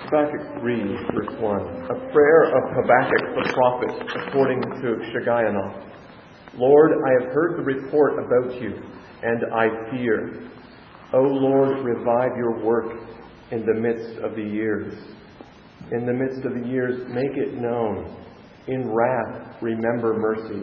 Habakkuk 3, verse 1. A prayer of Habakkuk the prophet, according to Shigionoth. Lord, I have heard the report about you, and I fear. O Lord, revive your work in the midst of the years. In the midst of the years, make it known. In wrath, remember mercy.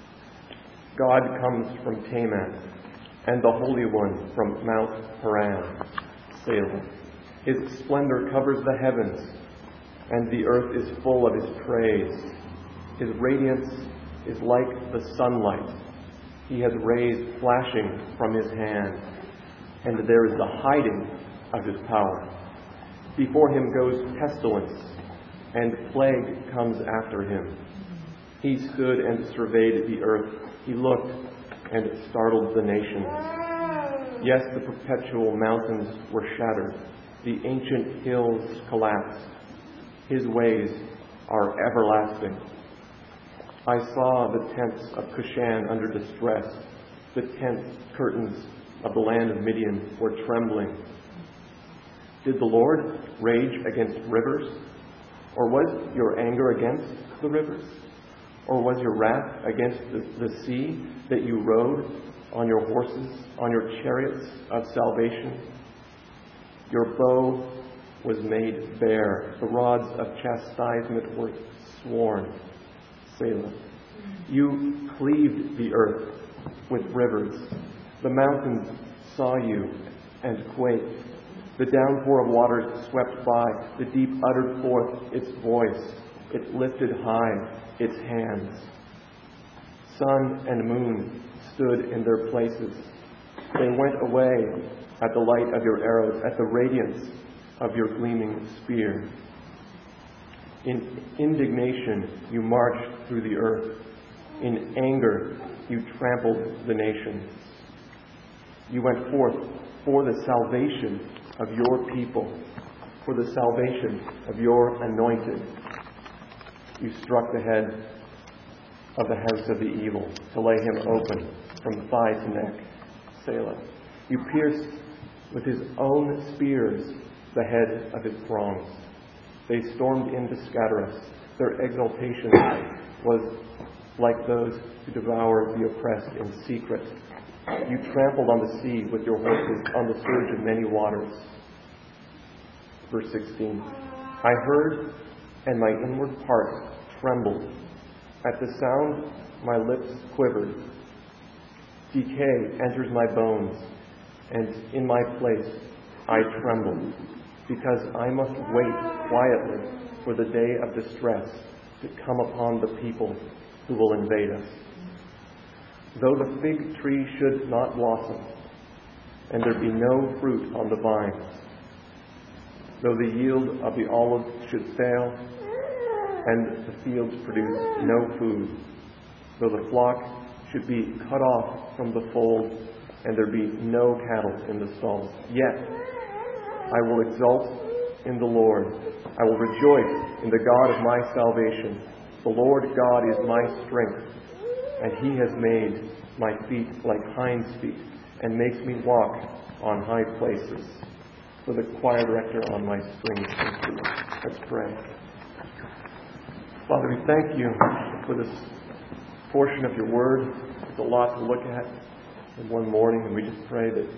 God comes from Teman, and the Holy One from Mount Paran. Selah. His splendor covers the heavens, and the earth is full of His praise. His radiance is like the sunlight. He has rays flashing from His hand, and there is the hiding of His power. Before Him goes pestilence, and plague comes after Him. He stood and surveyed the earth. He looked and startled the nations. Yes, the perpetual mountains were shattered. The ancient hills collapsed. His ways are everlasting. I saw the tents of Cushan under distress. The tent curtains of the land of Midian were trembling. Did the Lord rage against rivers? Or was your anger against the rivers? Or was your wrath against the sea that you rode on your horses, on your chariots of salvation? Your bow was made bare. The rods of chastisement were sworn. Selah. You cleaved the earth with rivers. The mountains saw you and quaked. The downpour of waters swept by. The deep uttered forth its voice. It lifted high its hands. Sun and moon stood in their places. They went away at the light of your arrows, at the radiance of your gleaming spear. In indignation you marched through the earth. In anger you trampled the nations. You went forth for the salvation of your people, for the salvation of your anointed. You struck the head of the house of the evil to lay him open from thigh to neck. Selah. You pierced with his own spears the head of his throngs. They stormed in to scatter us. Their exultation was like those who devour the oppressed in secret. You trampled on the sea with your horses, on the surge of many waters. Verse 16. I heard, and my inward parts trembled. At the sound, my lips quivered. Decay enters my bones, and in my place I tremble, because I must wait quietly for the day of distress to come upon the people who will invade us. Though the fig tree should not blossom, and there be no fruit on the vines, though the yield of the olive should fail, and the fields produce no food, though the flock should be cut off from the fold, and there be no cattle in the stalls, yet I will exult in the Lord. I will rejoice in the God of my salvation. The Lord God is my strength, and He has made my feet like hinds' feet, and makes me walk on high places. For the choir director on my strings instrument. Let's pray. Father, we thank you for this portion of your word. It's a lot to look at in one morning, and we just pray that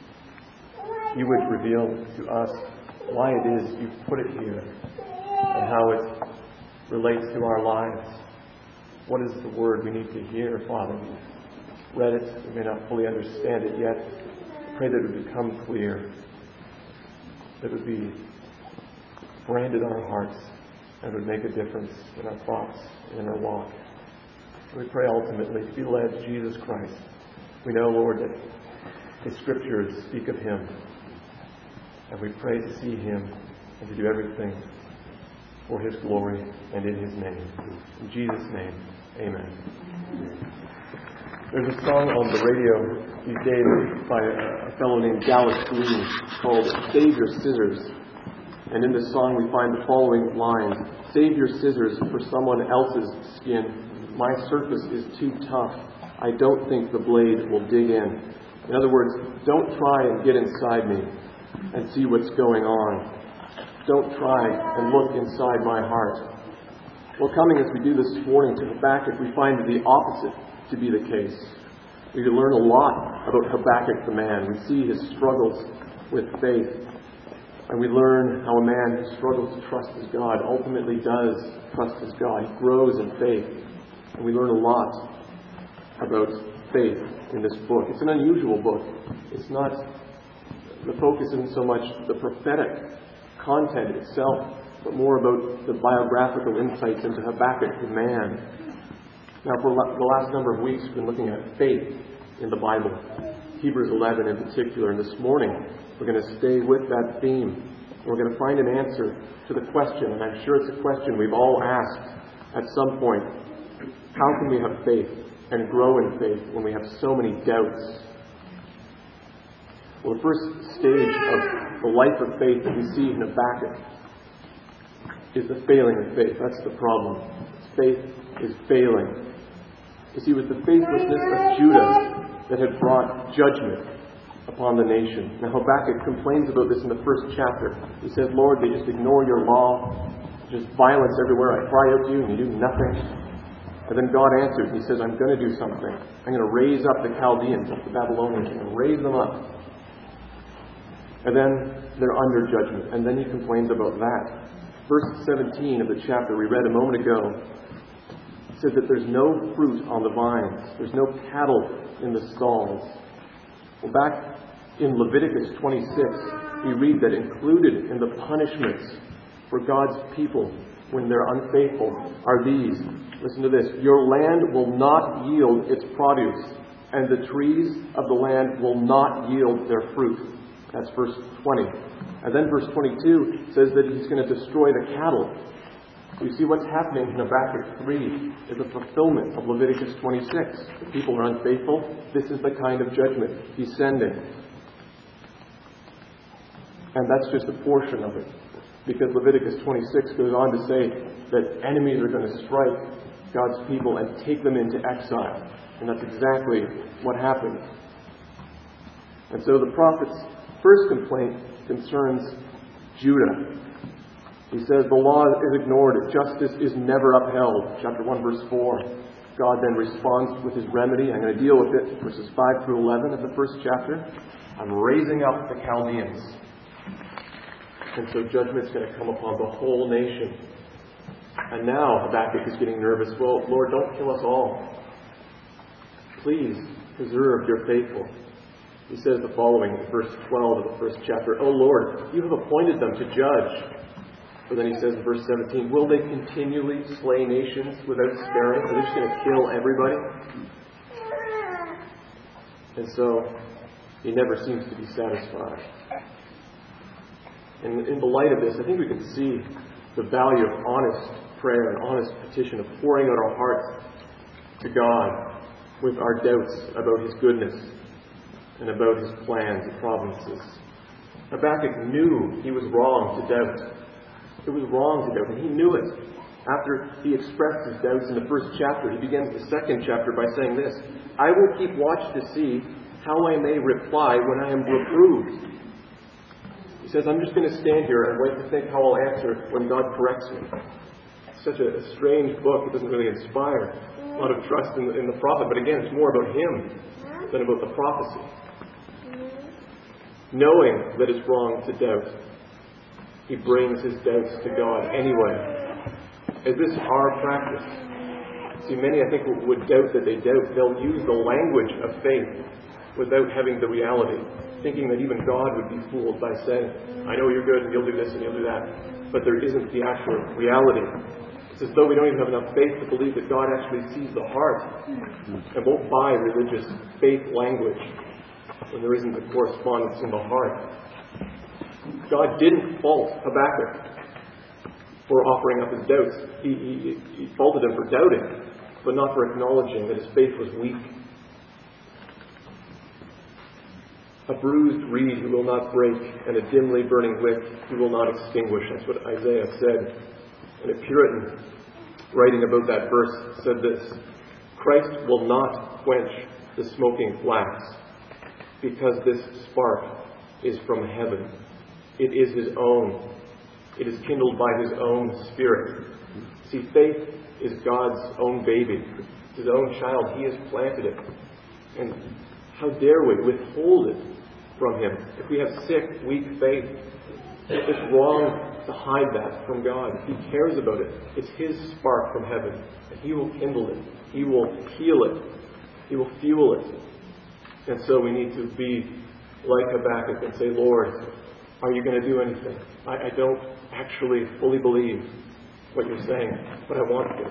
you would reveal to us why it is you've put it here and how it relates to our lives. What is the word we need to hear, Father? We've read it, we may not fully understand it yet. I pray that it would become clear, that it would be branded on our hearts, and would make a difference in our thoughts and in our walk. And we pray ultimately to be led to Jesus Christ. We know, Lord, that the Scriptures speak of Him, and we pray to see Him and to do everything for His glory and in His name. In Jesus' name, amen. There's a song on the radio these days by a fellow named Dallas Green called Save Your Scissors. And in this song we find the following lines. Save your scissors for someone else's skin. My surface is too tough. I don't think the blade will dig in. In other words, don't try and get inside me and see what's going on. Don't try and look inside my heart. Well, coming as we do this morning to Habakkuk, we find the opposite to be the case. We learn a lot about Habakkuk the man. We see his struggles with faith. And we learn how a man who struggles to trust his God ultimately does trust his God. He grows in faith. And we learn a lot about faith in this book. It's an unusual book. It's not, the focus isn't so much the prophetic content itself, but more about the biographical insights into Habakkuk the man. Now, for the last number of weeks, we've been looking at faith in the Bible, Hebrews 11 in particular. And this morning, we're going to stay with that theme. We're going to find an answer to the question, and I'm sure it's a question we've all asked at some point. How can we have faith and grow in faith when we have so many doubts? Well, the first stage of the life of faith that we see in Habakkuk is the failing of faith. That's the problem. Faith is failing. You see, it was the faithlessness of Judah that had brought judgment upon the nation. Now, Habakkuk complains about this in the first chapter. He says, Lord, they just ignore your law. Just violence everywhere. I cry out to you and you do nothing. And then God answers. He says, I'm going to do something. I'm going to raise up the Chaldeans, the Babylonians. I'm going to raise them up. And then they're under judgment. And then he complains about that. Verse 17 of the chapter we read a moment ago says that there's no fruit on the vines. There's no cattle in the stalls. Well, back in Leviticus 26, we read that included in the punishments for God's people when they're unfaithful are these. Listen to this. Your land will not yield its produce, and the trees of the land will not yield their fruit. That's verse 20. And then verse 22 says that he's going to destroy the cattle. You see what's happening in Habakkuk 3 is a fulfillment of Leviticus 26. The people are unfaithful. This is the kind of judgment he's sending. And that's just a portion of it. Because Leviticus 26 goes on to say that enemies are going to strike God's people and take them into exile. And that's exactly what happened. And so the prophet's first complaint concerns Judah. He says the law is ignored, justice is never upheld. Chapter 1, verse 4. God then responds with his remedy. I'm going to deal with it, verses 5 through 11 of the first chapter. I'm raising up the Chaldeans. And so judgment's going to come upon the whole nation. And now Habakkuk is getting nervous. Well, Lord, don't kill us all. Please preserve your faithful. He says the following in verse 12 of the first chapter. O Lord, you have appointed them to judge. But then he says in verse 17, will they continually slay nations without sparing? Are they just going to kill everybody? And so he never seems to be satisfied. And in the light of this, I think we can see the value of honest prayer and honest petition, of pouring out our hearts to God with our doubts about his goodness and about his plans and providences. Habakkuk knew he was wrong to doubt. It was wrong to doubt, and he knew it. After he expressed his doubts in the first chapter, he begins the second chapter by saying this, I will keep watch to see how I may reply when I am reproved. He says, I'm just going to stand here and wait to think how I'll answer when God corrects me. It's such a strange book. It doesn't really inspire a lot of trust in the prophet, but again, it's more about him than about the prophecy. Knowing that it's wrong to doubt, he brings his doubts to God anyway. Is this our practice? See, many, I think, would doubt that they doubt. They'll use the language of faith without having the reality, thinking that even God would be fooled by saying, I know you're good and you'll do this and you'll do that. But there isn't the actual reality. It's as though we don't even have enough faith to believe that God actually sees the heart and won't buy religious faith language when there isn't the correspondence in the heart. God didn't fault Habakkuk for offering up his doubts. He faulted him for doubting, but not for acknowledging that his faith was weak. A bruised reed he will not break, and a dimly burning wick he will not extinguish. That's what Isaiah said. And a Puritan, writing about that verse, said this, Christ will not quench the smoking flax, because this spark is from heaven. It is his own. It is kindled by His own Spirit. See, faith is God's own baby. His own child. He has planted it. And how dare we withhold it from Him? If we have sick, weak faith, it's wrong to hide that from God. He cares about it. It's His spark from heaven. And He will kindle it. He will heal it. He will fuel it. And so we need to be like Habakkuk and say, Lord, are you going to do anything? I don't actually fully believe what you're saying, but I want to.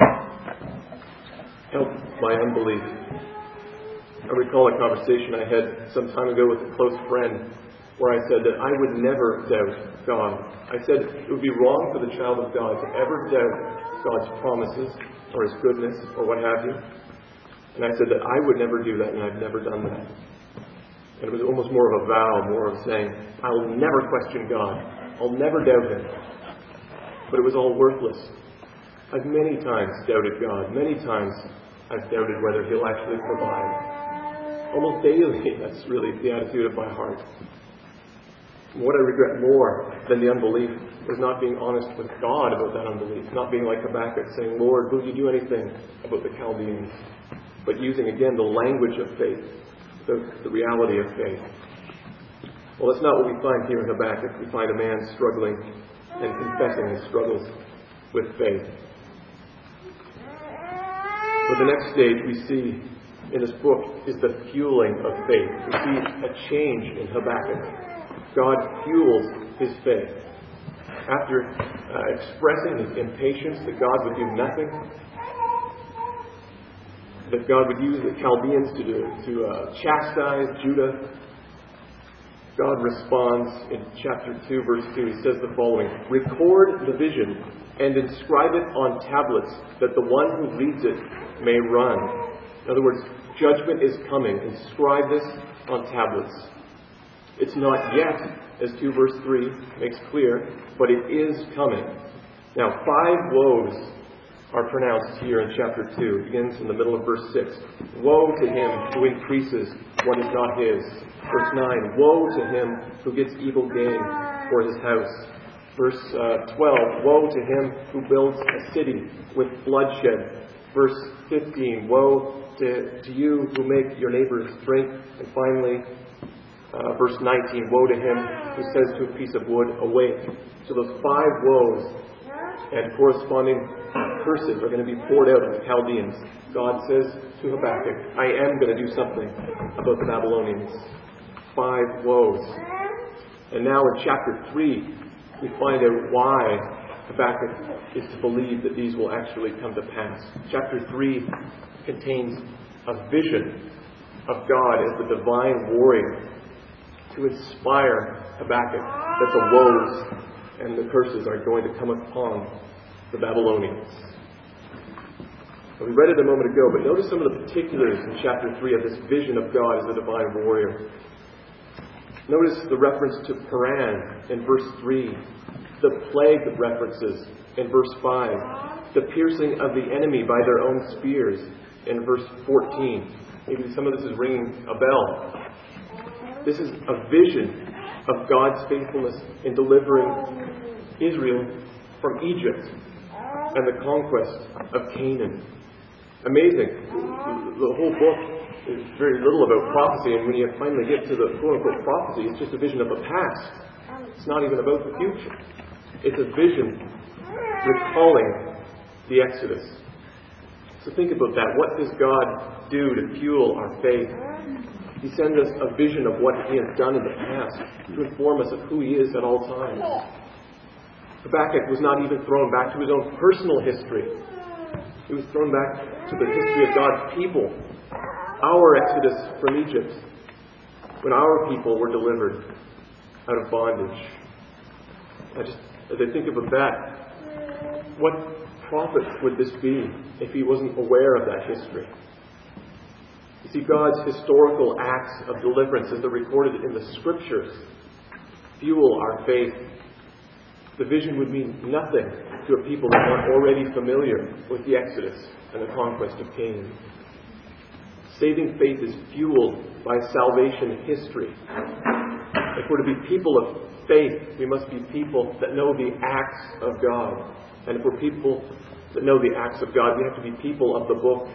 Help my unbelief. I recall a conversation I had some time ago with a close friend where I said that I would never doubt God. I said it would be wrong for the child of God to ever doubt God's promises or His goodness or what have you. And I said that I would never do that, and I've never done that. And it was almost more of a vow, more of saying, I'll never question God. I'll never doubt Him. But it was all worthless. I've many times doubted God. Many times I've doubted whether He'll actually provide. Almost daily, that's really the attitude of my heart. What I regret more than the unbelief is not being honest with God about that unbelief. Not being like Habakkuk saying, Lord, will you do anything about the Chaldeans? But using again the language of faith, the reality of faith. Well, that's not what we find here in Habakkuk. We find a man struggling and confessing his struggles with faith. But the next stage we see in this book is the fueling of faith. We see a change in Habakkuk. God fuels his faith. After expressing his impatience that God would do nothing, that God would use the Chaldeans to chastise Judah, God responds in chapter 2, verse 2. He says the following, record the vision and inscribe it on tablets, that the one who reads it may run. In other words, judgment is coming. Inscribe this on tablets. It's not yet, as 2 verse 3 makes clear, but it is coming. Now, 5 woes are pronounced here in chapter 2. It begins in the middle of verse 6. Woe to him who increases what is not his. Verse 9. Woe to him who gets evil gain for his house. Verse 12. Woe to him who builds a city with bloodshed. Verse 15. Woe to you who make your neighbors drink. And finally, verse 19. Woe to him who says to a piece of wood, awake. So those 5 woes and corresponding curses are going to be poured out on the Chaldeans. God says to Habakkuk, I am going to do something about the Babylonians. 5 woes. And now in chapter 3, we find out why Habakkuk is to believe that these will actually come to pass. Chapter 3 contains a vision of God as the divine warrior to inspire Habakkuk that the woes and the curses are going to come upon the Babylonians. We read it a moment ago, but notice some of the particulars in chapter 3 of this vision of God as the divine warrior. Notice the reference to Paran in verse 3, the plague references in verse 5, the piercing of the enemy by their own spears in verse 14. Maybe some of this is ringing a bell. This is a vision of God's faithfulness in delivering Israel from Egypt and the conquest of Canaan. Amazing. The whole book is very little about prophecy, and when you finally get to the quote-unquote prophecy, it's just a vision of the past. It's not even about the future. It's a vision recalling the Exodus. So think about that. What does God do to fuel our faith? He sends us a vision of what He has done in the past to inform us of who He is at all times. Habakkuk was not even thrown back to his own personal history. He was thrown back to the history of God's people. Our exodus from Egypt, when our people were delivered out of bondage. As I think about that, what prophet would this be if he wasn't aware of that history? You see, God's historical acts of deliverance, as they're recorded in the Scriptures, fuel our faith. The vision would mean nothing to a people that weren't already familiar with the Exodus and the conquest of Canaan. Saving faith is fueled by salvation history. If we're to be people of faith, we must be people that know the acts of God. And if we're people that know the acts of God, we have to be people of the book.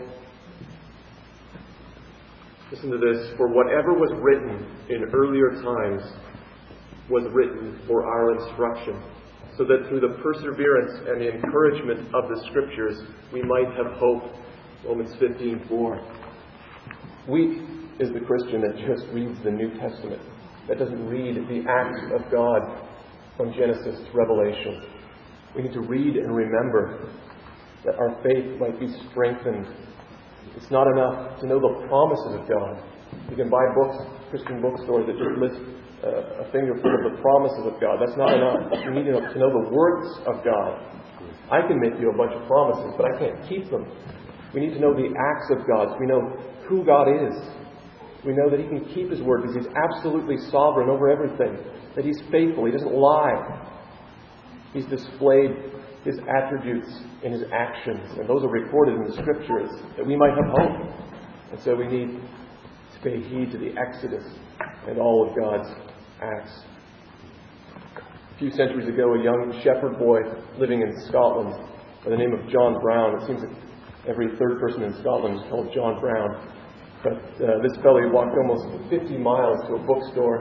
Listen to this. For whatever was written in earlier times was written for our instruction, so that through the perseverance and the encouragement of the Scriptures we might have hope. Romans 15:4. Weak is the Christian that just reads the New Testament, that doesn't read the acts of God from Genesis to Revelation. We need to read and remember that our faith might be strengthened. It's not enough to know the promises of God. You can buy books, Christian bookstores that just list a fingerful of the promises of God. That's not enough. You need to know the works of God. I can make you a bunch of promises, but I can't keep them. We need to know the acts of God, so we know who God is. We know that He can keep His word because He's absolutely sovereign over everything. That He's faithful. He doesn't lie. He's displayed His attributes in His actions. And those are recorded in the Scriptures that we might have hope. And so we need to pay heed to the Exodus and all of God's acts. A few centuries ago, a young shepherd boy living in Scotland by the name of John Brown. It seems that every third person in Scotland is called John Brown. But this fellow, he walked almost 50 miles to a bookstore.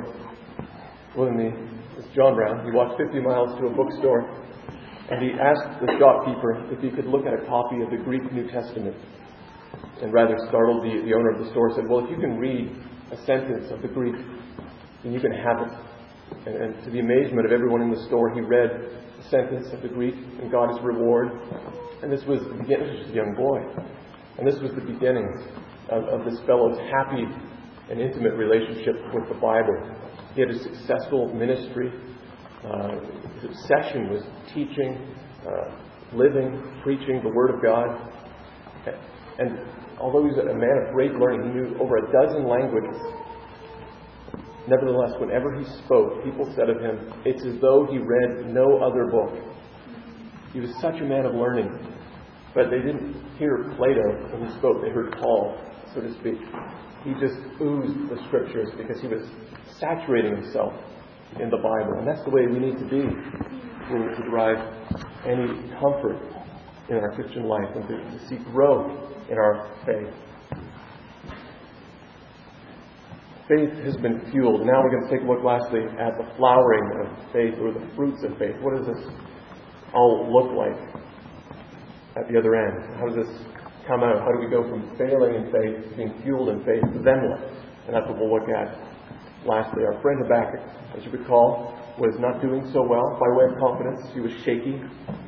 It's John Brown. He walked 50 miles to a bookstore, and he asked the shopkeeper if he could look at a copy of the Greek New Testament. And rather startled, the owner of the store said, "Well, if you can read a sentence of the Greek, then you can have it." And to the amazement of everyone in the store, he read a sentence of the Greek and got his reward. And this was the beginning. This was a young boy. And this was the beginning of this fellow's happy and intimate relationship with the Bible. He had a successful ministry. His obsession was teaching, living, preaching the Word of God. And although he was a man of great learning, he knew over a dozen languages. Nevertheless, whenever he spoke, people said of him, it's as though he read no other book. He was such a man of learning. But they didn't hear Plato when he spoke. They heard Paul, so to speak. He just oozed the Scriptures because he was saturating himself in the Bible. And that's the way we need to be to derive any comfort in our Christian life and to seek growth in our faith. Faith has been fueled. Now we're going to take a look lastly at the flowering of faith, or the fruits of faith. What does this all look like at the other end? How does this come out? How do we go from failing in faith, being fueled in faith, to then what? And that's what we'll look at. Lastly, our friend Habakkuk, as you recall, was not doing so well by way of confidence. He was shaky.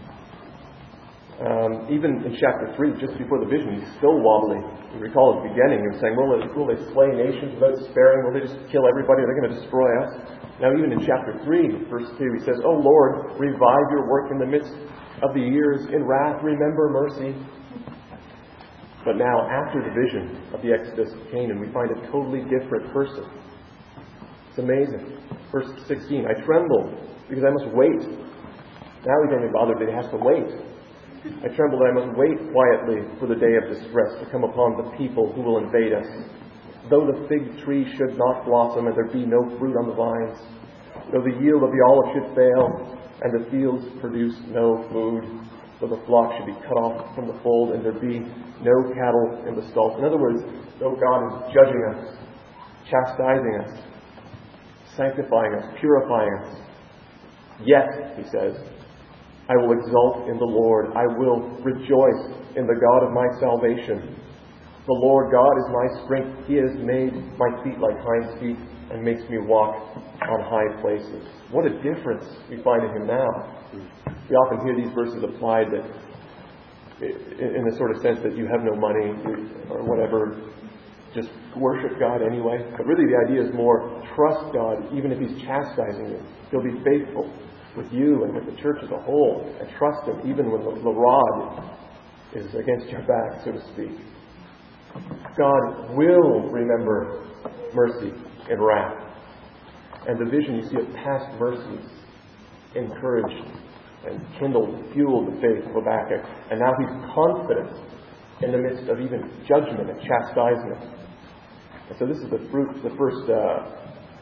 Even in chapter 3, just before the vision, he's still wobbly. You recall at the beginning, he was saying, will they slay nations without sparing? Will they just kill everybody? Are they going to destroy us? Now even in chapter 3, verse 2, he says, "O Lord, revive your work in the midst of the years. In wrath, remember mercy." But now, after the vision of the Exodus of Canaan, we find a totally different person. It's amazing. Verse 16, "I tremble because I must wait." Now he's only bothered that he has to wait. "I tremble that I must wait quietly for the day of distress to come upon the people who will invade us. Though the fig tree should not blossom and there be no fruit on the vines, though the yield of the olive should fail and the fields produce no food, though the flock should be cut off from the fold and there be no cattle in the stalls." In other words, though God is judging us, chastising us, sanctifying us, purifying us, yet, he says, "I will exult in the Lord. I will rejoice in the God of my salvation. The Lord God is my strength. He has made my feet like hinds' feet and makes me walk on high places." What a difference we find in him now. We often hear these verses applied that in the sort of sense that you have no money or whatever, just worship God anyway. But really the idea is more trust God even if He's chastising you. He'll be faithful with you and with the church as a whole, and trust Him even when the rod is against your back, so to speak. God will remember mercy and wrath. And the vision you see of past mercies encouraged and kindled, fueled the faith of Habakkuk. And now he's confident in the midst of even judgment and chastisement. And so this is the fruit, the first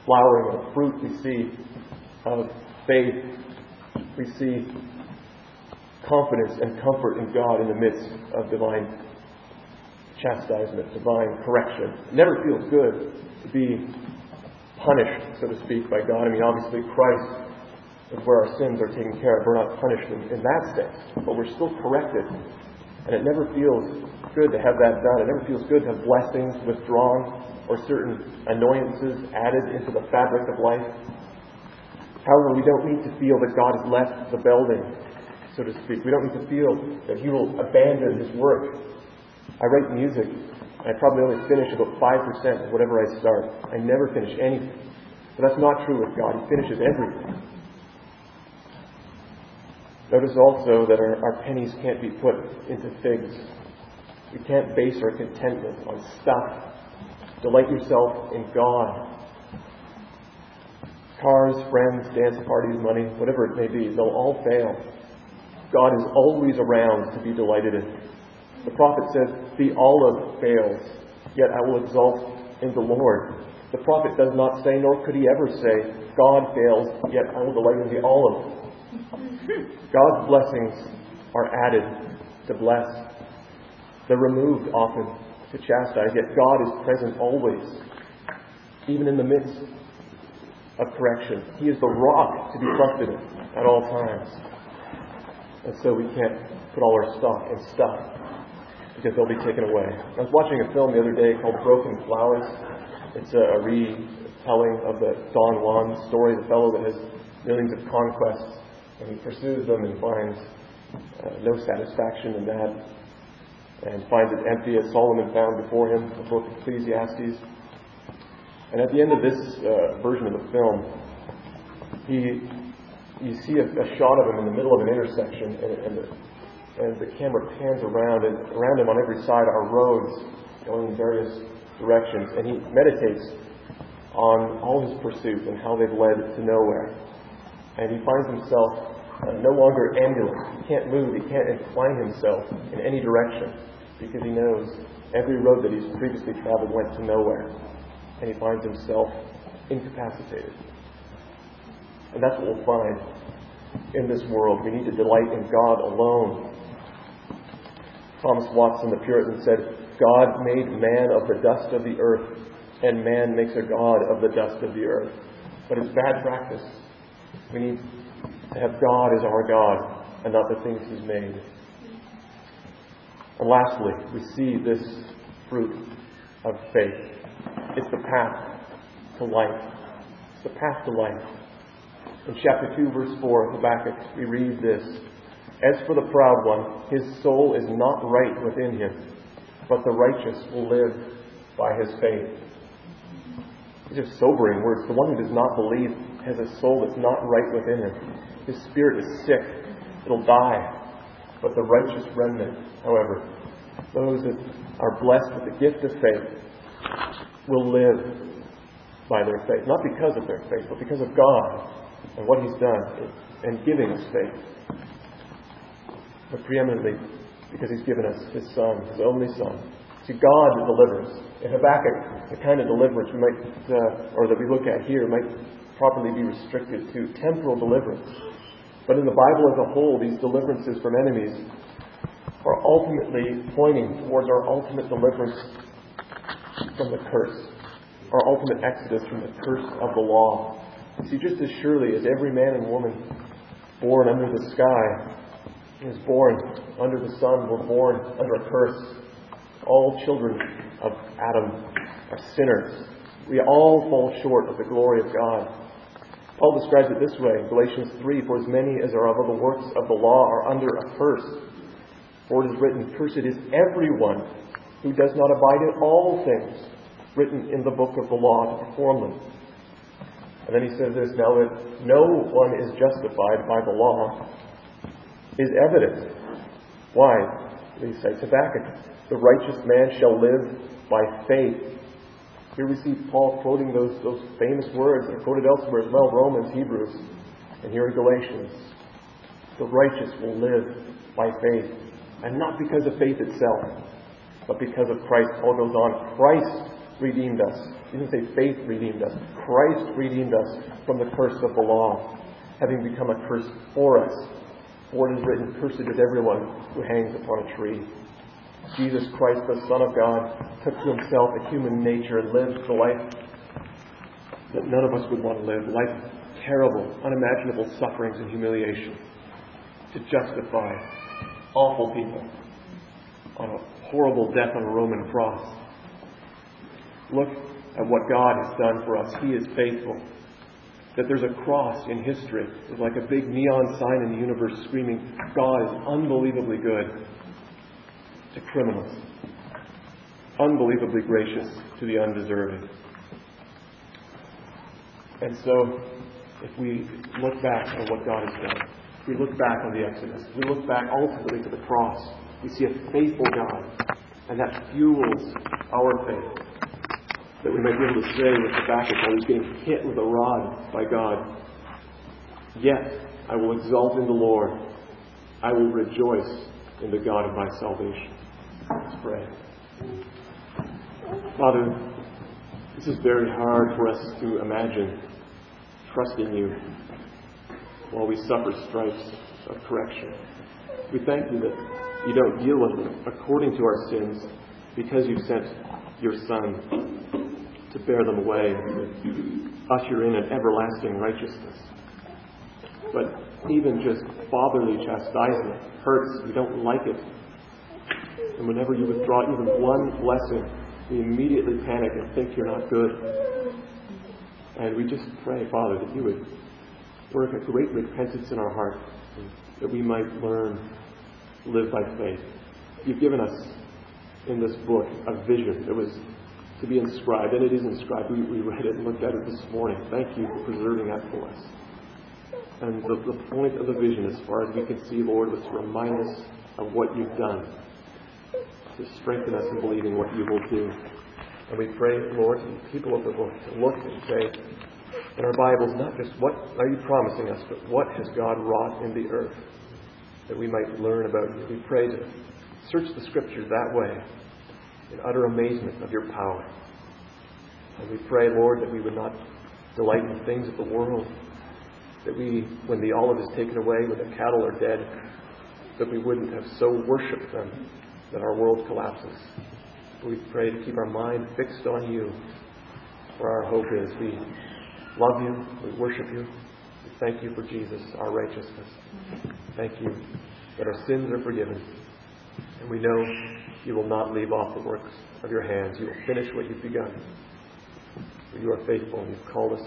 flowering of fruit we see of faith. We see confidence and comfort in God in the midst of divine chastisement, divine correction. It never feels good to be punished, so to speak, by God. I mean, obviously Christ is where our sins are taken care of. We're not punished in that sense, but we're still corrected. And it never feels good to have that done. It never feels good to have blessings withdrawn or certain annoyances added into the fabric of life. However, we don't need to feel that God has left the building, so to speak. We don't need to feel that He will abandon His work. I write music, and I probably only finish about 5% of whatever I start. I never finish anything. But that's not true with God. He finishes everything. Notice also that our pennies can't be put into figs. We can't base our contentment on stuff. Delight yourself in God. Cars, friends, dance parties, money, whatever it may be, they'll all fail. God is always around to be delighted in. The prophet says, "The olive fails, yet I will exalt in the Lord." The prophet does not say, nor could he ever say, "God fails, yet I will delight in the olive." God's blessings are added to bless. They're removed often to chastise, yet God is present always, even in the midst of correction. He is the rock to be trusted in at all times. And so we can't put all our stock in stuff, because they'll be taken away. I was watching a film the other day called Broken Flowers. It's a retelling of the Don Juan story, the fellow that has millions of conquests, and he pursues them and finds no satisfaction in that, and finds it empty as Solomon found before him, the book of Ecclesiastes. And at the end of this version of the film, you see a shot of him in the middle of an intersection, and the camera pans around, and around him on every side are roads going in various directions, and he meditates on all his pursuits and how they've led to nowhere. And he finds himself no longer ambulant. He can't move. He can't incline himself in any direction, because he knows every road that he's previously traveled went to nowhere. And he finds himself incapacitated. And that's what we'll find in this world. We need to delight in God alone. Thomas Watson, the Puritan, said, "God made man of the dust of the earth, and man makes a God of the dust of the earth." But it's bad practice. We need to have God as our God, and not the things He's made. And lastly, we see this fruit of faith. It's the path to life. It's the path to life. In chapter 2, verse 4 of Habakkuk, we read this: "As for the proud one, his soul is not right within him, but the righteous will live by his faith." These are sobering words. The one who does not believe has a soul that's not right within him. His spirit is sick. It'll die. But the righteous remnant, however, those that are blessed with the gift of faith, will live by their faith. Not because of their faith, but because of God and what He's done in giving us faith. But preeminently because He's given us His Son, His only Son. See, God delivers. In Habakkuk, the kind of deliverance we might, or that we look at here, might properly be restricted to temporal deliverance. But in the Bible as a whole, these deliverances from enemies are ultimately pointing towards our ultimate deliverance from the curse, our ultimate exodus from the curse of the law. See, just as surely as every man and woman born under the sky is born under the sun, were born under a curse. All children of Adam are sinners. We all fall short of the glory of God. Paul describes it this way in Galatians 3, "For as many as are of the works of the law are under a curse. For it is written, Cursed is everyone who does not abide in all things written in the book of the law to perform them." And then he says this: "Now that no one is justified by the law is evident." Why? He cites Habakkuk. "The righteous man shall live by faith." Here we see Paul quoting those famous words that are quoted elsewhere as well, Romans, Hebrews, and here in Galatians. The righteous will live by faith. And not because of faith itself, but because of Christ. Paul goes on, Christ redeemed us. He didn't say faith redeemed us. Christ redeemed us from the curse of the law, having become a curse for us. For it is written, "Cursed is everyone who hangs upon a tree." Jesus Christ, the Son of God, took to himself a human nature and lived the life that none of us would want to live. Life of terrible, unimaginable sufferings and humiliation to justify awful people on a horrible death on a Roman cross. Look at what God has done for us. He is faithful. That there's a cross in history. It's like a big neon sign in the universe screaming, God is unbelievably good to criminals. Unbelievably gracious to the undeserving. And so, if we look back on what God has done, if we look back on the Exodus, if we look back ultimately to the cross, we see a faithful God, and that fuels our faith. That we might be able to say with Habakkuk while he's being hit with a rod by God, "Yet I will exult in the Lord. I will rejoice in the God of my salvation." Let's pray. Father, this is very hard for us to imagine trusting you while we suffer stripes of correction. We thank you that you don't deal with them according to our sins because you've sent your Son to bear them away and to usher in an everlasting righteousness. But even just fatherly chastisement hurts. We don't like it. And whenever you withdraw even one blessing, we immediately panic and think you're not good. And we just pray, Father, that you would work a great repentance in our heart, that we might learn to live by faith. You've given us in this book a vision that was to be inscribed, and it is inscribed. We read it and looked at it this morning. Thank you for preserving that for us. And the point of the vision, as far as we can see, Lord, was to remind us of what you've done, to strengthen us in believing what you will do. And we pray, Lord, to the people of the book to look and say in our Bibles, not just what are you promising us, but what has God wrought in the earth, that we might learn about you. We pray to search the Scriptures that way in utter amazement of your power. And we pray, Lord, that we would not delight in things of the world, that we, when the olive is taken away, when the cattle are dead, that we wouldn't have so worshipped them that our world collapses. We pray to keep our mind fixed on you, where our hope is. We love you, we worship you, we thank you for Jesus, our righteousness. Thank you that our sins are forgiven, and we know you will not leave off the works of your hands. You will finish what you've begun. For you are faithful, and you've called us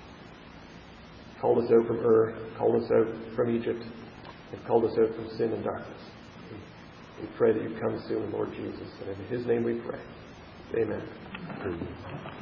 out from Ur, called us out from Egypt, and called us out from sin and darkness. We pray that you come soon, Lord Jesus. And in his name we pray. Amen.